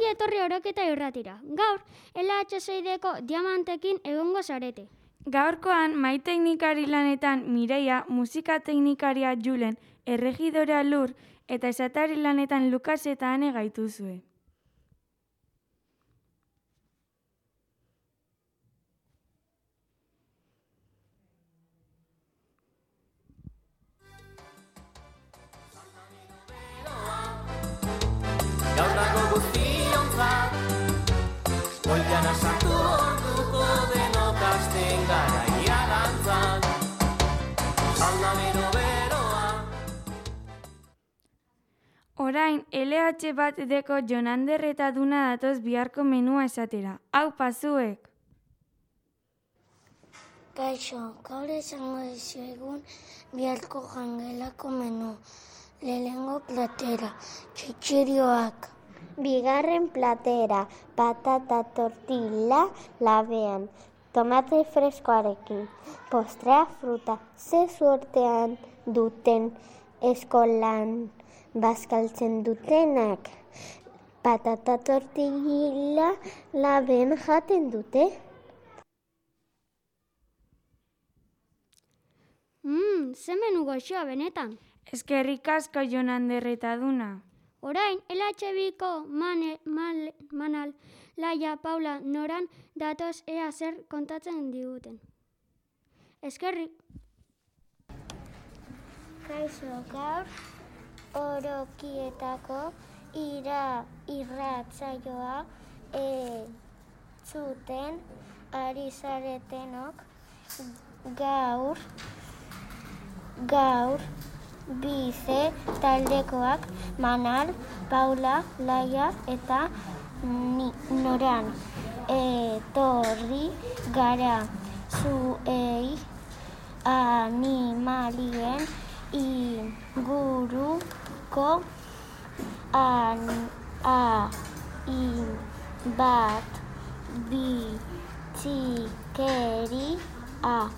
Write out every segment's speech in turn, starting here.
Ongi etorri Oroketa irratira. Gaur, LH6deko diamantekin egongo zarete. Gaurkoan, mai teknikari lanetan Mireia, musika teknikaria Julen, erregidorea Lur eta esatari lanetan Lukas eta Ane gaituzue. Gaur dago guztiontzat, bueltan asartu orduko denok hasten gara iarantzat. Salda bero-beroa. Orain, LH bat deko Jonander eta Duna datoz biharko menua esatera. Hau pazuek! Kaixo, gaur esango dizuegun biharko jangelako menu. Lehenengo platera, txitxirioak. Bigarren platera, patata tortilla labean, tomate freskoarekin. Postrea fruta, ze suertean duten eskolan bazkaltzen dutenak. Patata tortilla labean jaten dute. Ze menu goxoa benetan. Eskerrik asko Jonander eta Duna. Orain, LH2ko Manal, Laia, Paula, Noran datoz ea zer kontatzen diguten. Eskerrik. Kaixo, gaur Orokietako irratsaioa zuten ari zaretenok gaur bize taldekoak Manal, Paula, Laia eta Noran etorri gara zuei animalien inguruko hainbat bitxikeria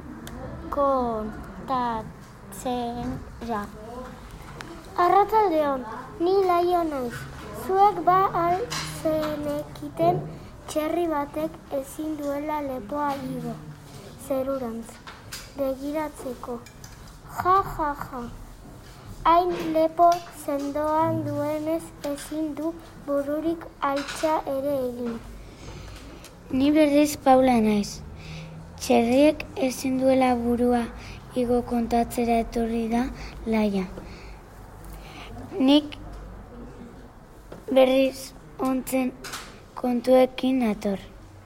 kontatzera. Arratsaldeon, ni Laia naiz. Zuek al zenekiten txerri batek ezin duela lepoa igo, zerurantz, begiratzeko. Ja. Hain lepo sendoan duenez ezin du bururik altxa ere egin. Ni berriz Paula naiz. Txerriek ezin duela burua igo kontatzera etorri da Laia. Nik berriz ontzen kontuekin nator.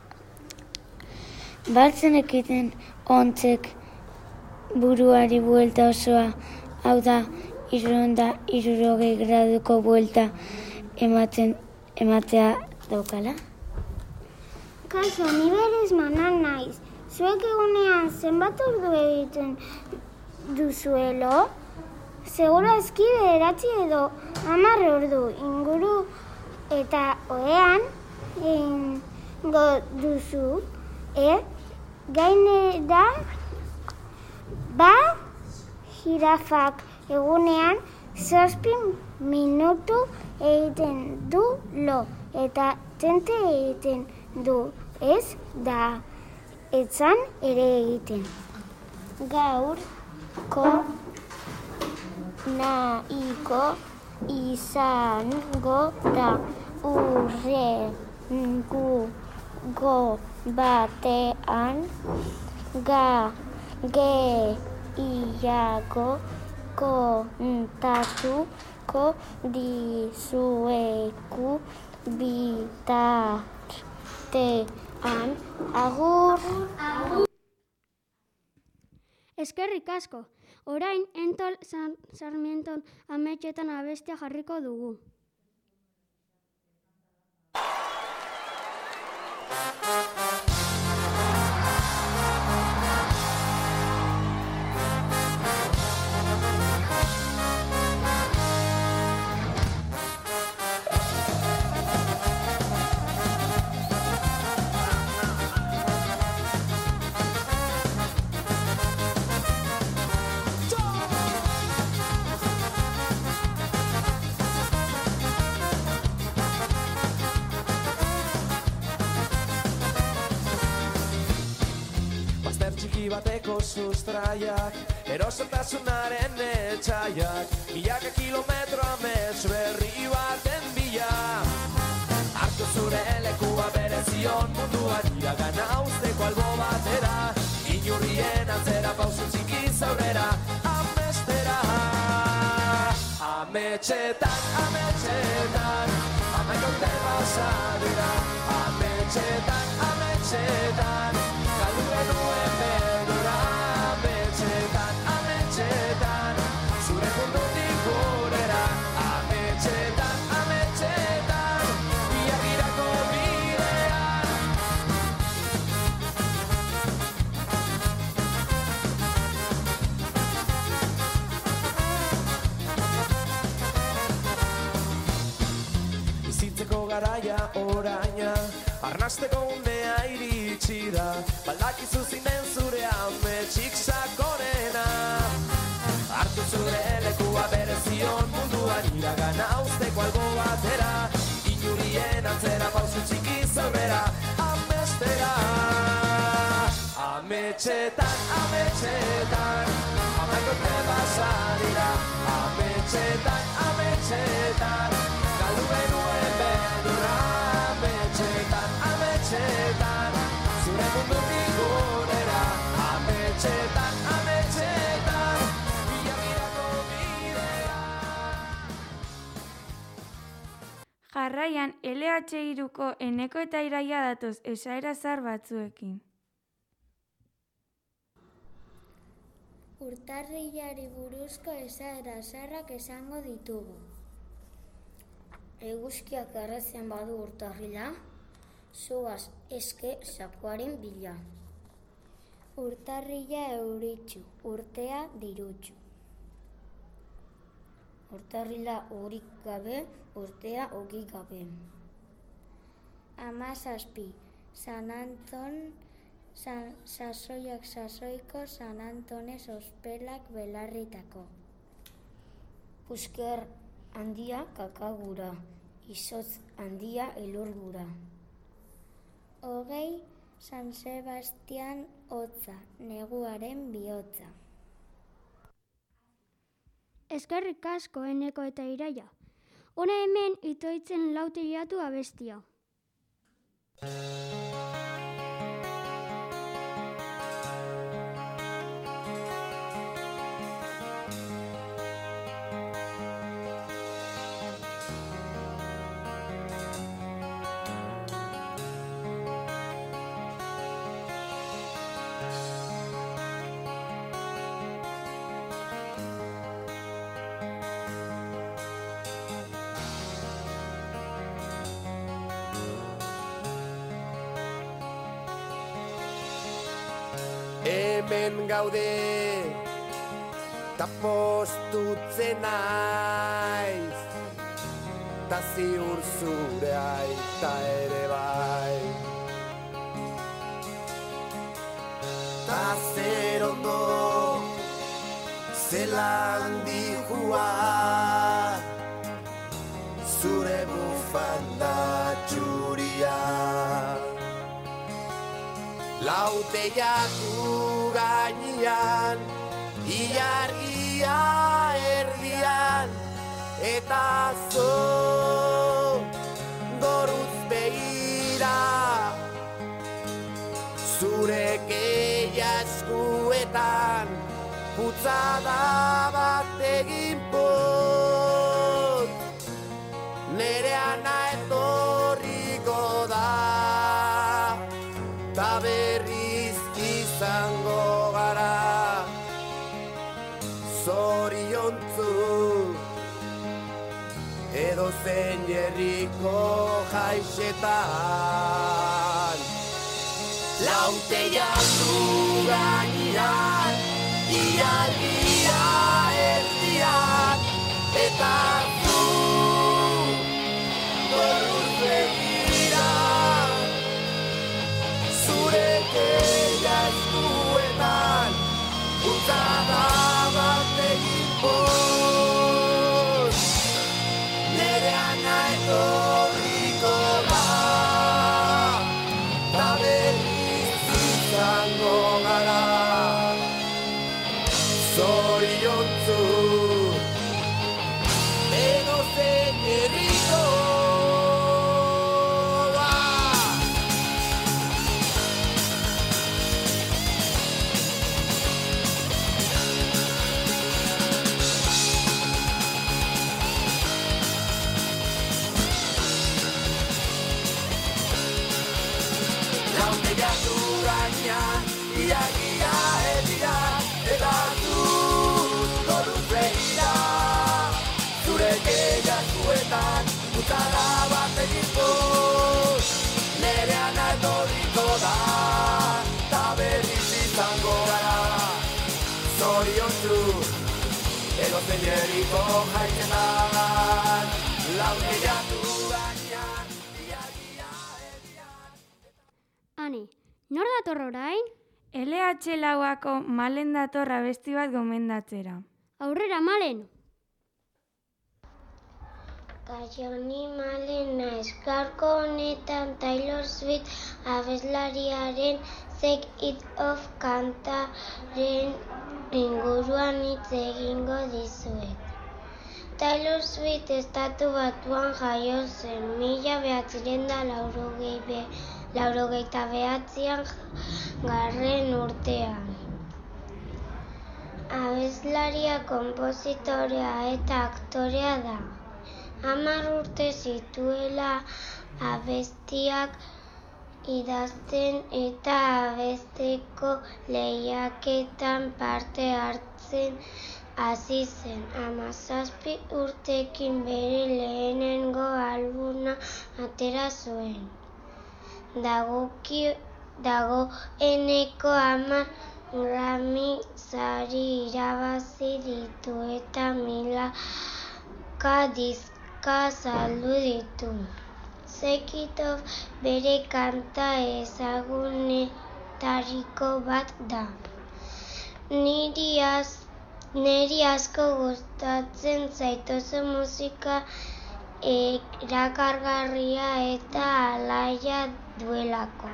Batzen ekiten ontzek buruari buelta osoa, hau da, 360 graduko buelta ematea daukala? Kaixo, ni berriz Manal naiz. Zuek egunean zenbat ordu egiten duzuelo? Seguro eski 9 edo 10 ordu inguru eta ohean egingo duzu, gainera jirafak egunean 7 minutu egiten du lo eta tente egiten du, ez da etzan ere egiten. Gaurko nahiko izango da hurrengo batean gehiago kontatuko dizuegu bitartean. Agur! Eskerrik asko. Orain, Entol Sarmienton ametsetan abestia jarriko dugu. Handi bateko sustraiak, erosotasunaren etxaiak, milaka kilometro amets berri baten bila. Hartu zure lekua berezion munduan iragana usteko albo batera, inurrien atzera pausu txikiz aurrera, amestera. Ametxetan, ametxetan, amaika urte pasa dira. Ametxetan, ametxetan, galdu genuen beldurra. Ametxetan, ametxetan, zure mundutik gurera. Ametxetan, ametxetan, biarrirako bidean. Bizitzeko garaia oraina, arnasteko unea iritsi da. Baldakizu zinen zure ametsik sakonena. Hartu zure lekua berezion munduan iragana usteko albo batera, inurrien atzera pausu txikiz aurrera, amestera. Ametxetan, ametxetan, amaika urte pasa dira. Ametxetan, ametxetan, galdu genuen beldurra. Ametxetan, ametxetan, zure mundutik gurera. Ametxetan, ametxetan, biarrirako bidean. Jarraian, LH3ko Eneko eta Iraia datoz esaera zahar batzuekin. Urtarrilari buruzko esaera zaharrak esango ditugu. Eguzkiak erretzen badu urtarrila, zoaz eske zakuaren bila. Urtarrila euritsu, urtea dirutsu. Urtarrila urik gabe, urtea ogi gabe. 17. San Anton, sasoiak sasoiko, San Antones ospelak belarritako. Pusker handia kakagura, izotz handia elurgura. 20. San Sebastian hotza, neguaren bihotza. Eskerrik asko Eneko eta Iraia. Hona hemen itoitzen lautilatu abestia. Hemen gaude, ta postutzen naiz, ta ziur zure aita ere bai. Ta zer ondo, zelan dihua, zure bufanda txuria. Lauteiatu gainean, ilargia erdian, eta zo goruz begira. Zure keia eskuetan, putzada bat egin pot, nereana etorriko da. Ta berriz izango gara, zoriontzu, edo zein herriko jaixetan. Lauteiatu gainean, ilargia erdian, eta zu goruz begira. Zure keia eskuetan, putzada bat egin pot, nereana etorriko da. Ta berriz izango gara. gainean, ia edira, eta zuko luzeira. Zure gehiakuetan, utzara bat egiko, nere ana etorriko da, ta berriz izango gara. Zoriontzu, edozein herriko jaitzetan, launeiatu gainean, ia edian. Ane, nor dator orain? LH Lauako Malen dator abesti bat gomendatzera. Aurrera, Malen! Kaioni Malen naiz, gaurko honetan Taylor Swift abeslariaren Take It Off kantaren inguruan hitz egingo dizuet. Taylor Swift Estatu Batuan jaio zen 1989 garren urtean. Abeslaria, konpositorea eta aktorea da. 10 urte zituela abestiak idazten eta abesteko lehiaketan parte hartzen hasi zen. 17 urtekin bere lehenengo albuma atera zuen. Dagoeneko 10 Grammy sari irabazi ditu eta milaka diska saldu ditu. Take It Off bere kanta ezagunetariko bat da. Niri asko gustatzen zait oso musika erakargarria eta alaia duelako.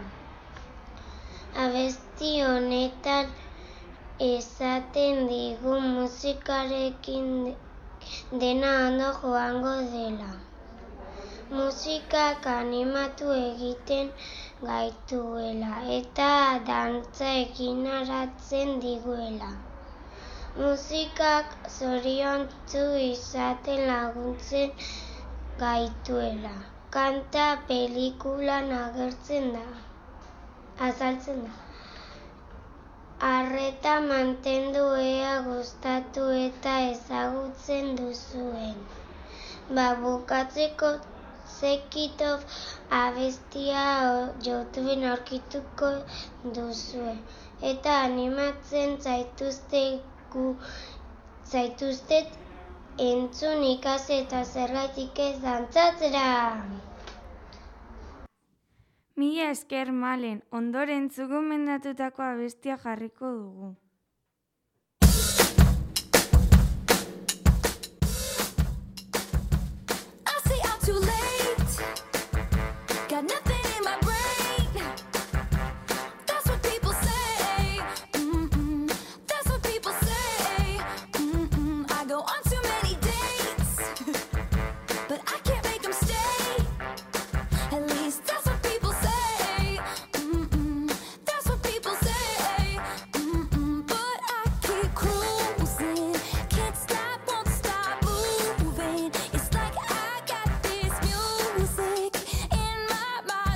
Abesti honetan esaten digu musikarekin dena ondo joango dela. Musikak animatu egiten gaituela eta dantza eginarazten diguela. Musikak zoriontsu izaten laguntzen gaituela. Kanta pelikulan azaltzen da. Arreta mantendu ea gustatu eta ezagutzen duzuen. Bukatzeko Take It Off abestia YouTubeen aurkituko duzue. Eta animatzen zaituztet entzun ikasi eta zergatik ez dantzatzera. Mila esker Malen, ondoren zu gomendatutako abestia jarriko dugu. Too late, got nothing in my brain. That's what people say. That's what people say. I go on too many dates, but I can't make them stay. At least that's what people say. That's what people say. But I keep cruising, can't stop, won't stop moving. It's like I got music in my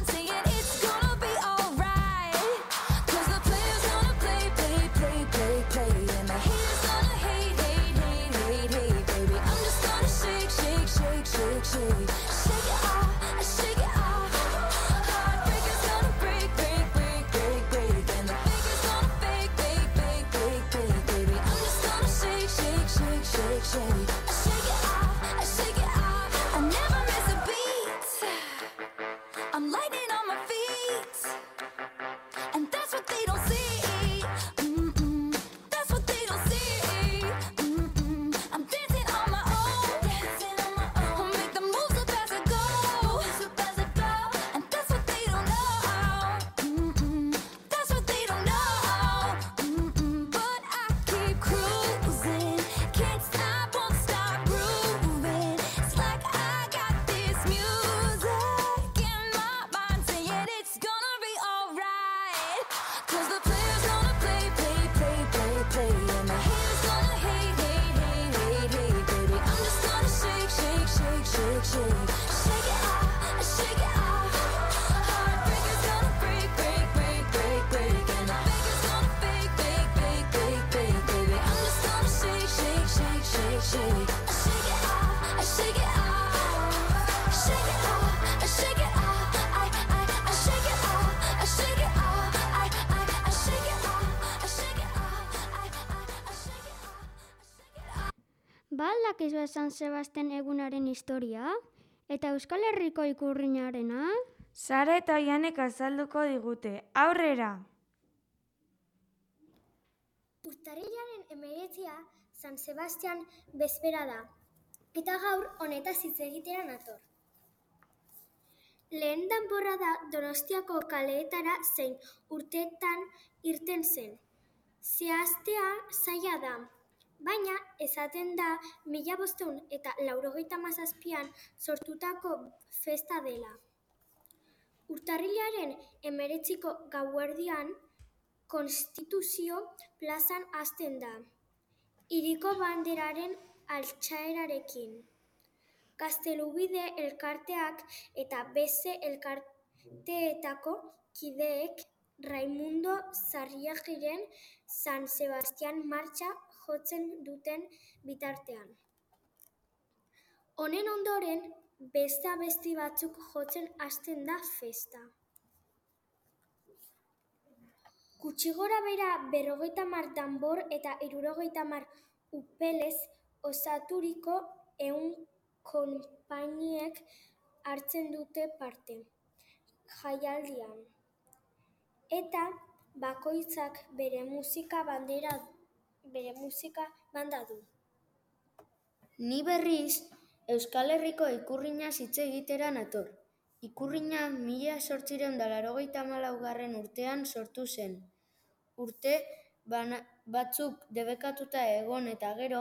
badakizu San Sebastian egunaren historia? Eta Euskal Herriko ikurrinarena? Sara eta Oianek azalduko digute. Aurrera! Urtarrilaren 19 San Sebastian bezpera da, eta gaur honetaz hitz egitera nator. Lehen danborra da Donostiako kaleetara zein urteetan irten zen. Zehaztea zaila da, baina esaten da 1597an sortutako festa dela. Urtarrilaren 19ko gauerdian Konstituzio plazan hasten da, hiriko banderaren altxaerarekin. Gaztelubide elkarteak eta beste elkarteetako kideek Raimundo Zarriagiren San Sebastian martxa jotzen duten bitartean. Honen ondoren, beste abesti batzuk jotzen hasten da festa. Gutxi gora bera 50 danbor eta 70 upelez osaturiko 100 konpainiek hartzen dute parte jaialdian. Eta bakoitzak bere musika banda du. Ni berriz Euskal Herriko ikurrinaz hitz egitera nator. Ikurrina 1884 urtean sortu zen. Urte batzuk debekatuta egon eta gero,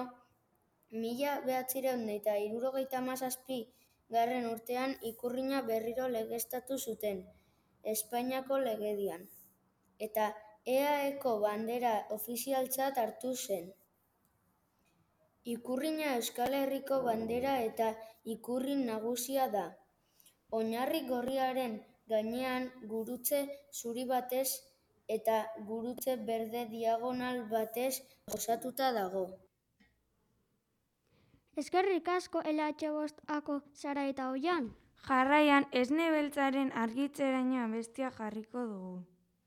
1977 urtean ikurrina berriro legeztatu zuten, Espainiako legedian. Eta EAEko bandera ofizialtzat hartu zen. Ikurrina Euskal Herriko bandera eta ikurrin nagusia da. Oinarri gorriaren gainean gurutze zuri batez eta gurutze berde diagonal batez osatuta dago. Eskerrik asko LH5ako Sara eta Oian. Jarraian Esne Beltzaren argitzeraino abestia jarriko dugu.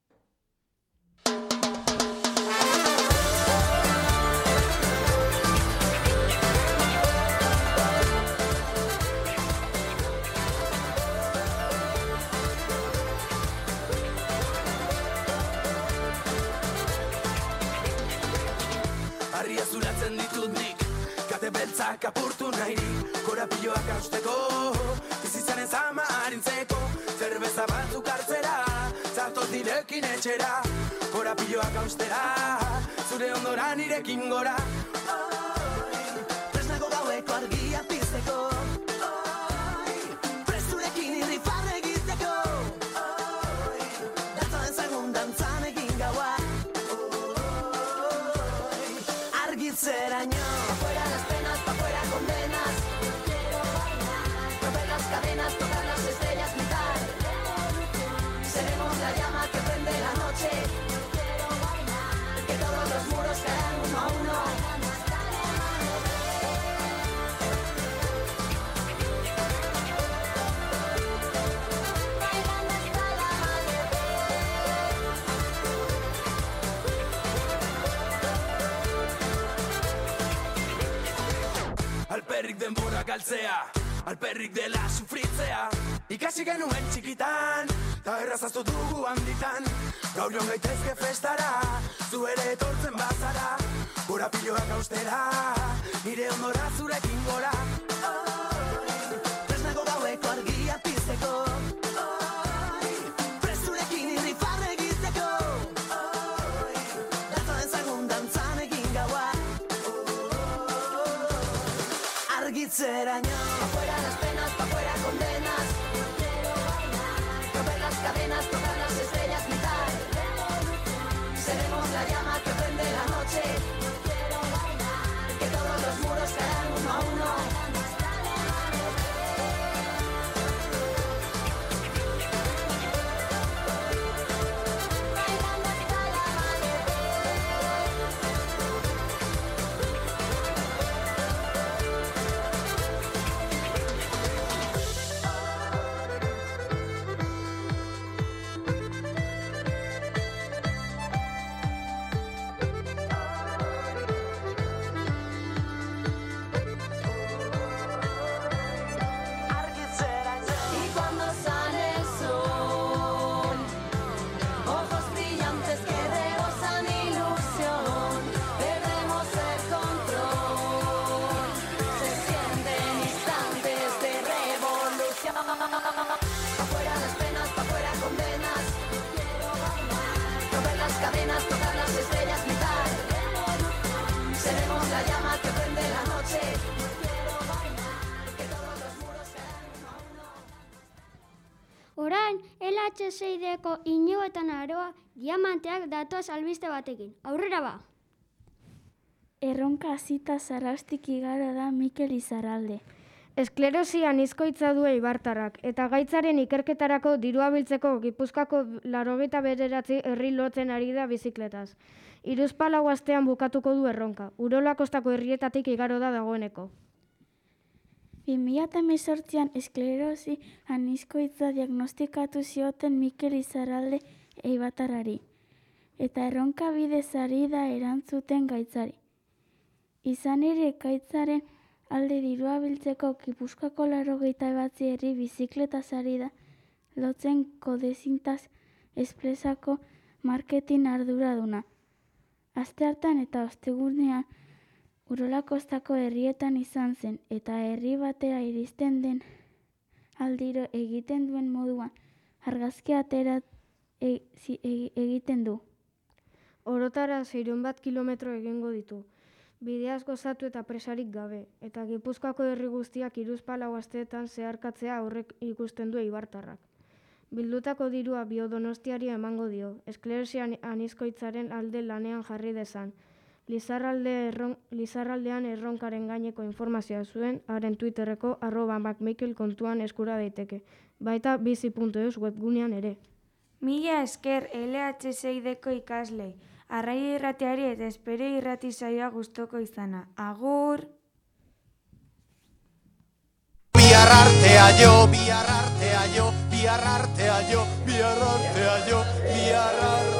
Harria zuratzen ditut nik, kate beltzak apurtu nahirik, korapiloak hausteko, bizitzaren zama harintzeko, zerbeza batzuk hartzera, zatoz nirekin etxera, korapiloak haustera, zure ondora nirekin gora. Tresnago gaueko argia pizteko, presturekin irrifarre egiteko, dantzaren zagun dantzan egin gaua. Argitzeraino, afuera las penas, pa' fuera condenas. Quiero bailar, romper las cadenas, tocar las estrellas, gritar. Seremos la llama que prende la noche. Quiero bailar, que todos los muros caerán uno a uno. Alperrik denbora galtzea, alperrik dela sufritzea. Ikasi genuen txikitan, ta errazaztu dugu handitan. Gaur joan gaitezke festara, zu ere etortzen bazara. Korapiloak haustera, nire ondora zurekin gora. Tresnago gaueko argia pizteko, presturekin irrifarre egiteko. Dantzaren zagun dantzan egin gaua. Argitzeraino, afuera las penas, pa' fuera condenas. Quiero bailar, romper las cadenas, tocar las estrellas, gritar. Seremos la llama que prende la noche. Quiero bailar, que todos los muros caerán uno a uno. LH6-deko Inigo eta Naroa diamanteak datoaz albiste batekin. Aurrera ba! Erronka hasita Zarraustik igaro da Mikel Izarralde. Esklerosi anizkoitza du eibartarrak, eta gaitzaren ikerketarako dirua biltzeko Gipuzkoako 89 herri lotzen ari da bizikletaz. 3-4 astean bukatuko du erronka. Urola kostako herrietatik igaro da dagoeneko. 2018an esklerosi anizkoitza diagnostikatu zioten Mikel Izarralde eibartarrari, eta erronka bidez ari da erantzuten gaitzari. Izan ere, gaitzaren alde dirua biltzeko Gipuzkoako 89 herri bizikletaz ari da lotzen Kodezintaz Espresako marketing arduraduna. Aste hartan eta ostegunean Urola kostako herrietan izan zen, eta herri batera iristen den aldiro egiten duen moduan argazkia atera egiten du. Orotara 600 kilometro egingo ditu. Bideaz gozatu eta presarik gabe, eta Gipuzkoako herri guztiak 3-4 asteetan zeharkatzea aurrek ikusten du eibartarrak. Bildutako dirua Biodonostiari emango dio, esklerosi anizkoitzaren alde lanean jarri dezan. Lizarraldean erronkaren gaineko informazioa zuen, haren Twitterreko @macmikel kontuan eskura daiteke, baita bizi.eus webgunean ere. Mila esker LH6-deko ikaslei, Arraio Irratiari eta Espero Irrati saioa gustoko izana. Agur! Bihar artea jo, bihar artea jo, bihar artea jo, bihar artea jo, bihar artea jo.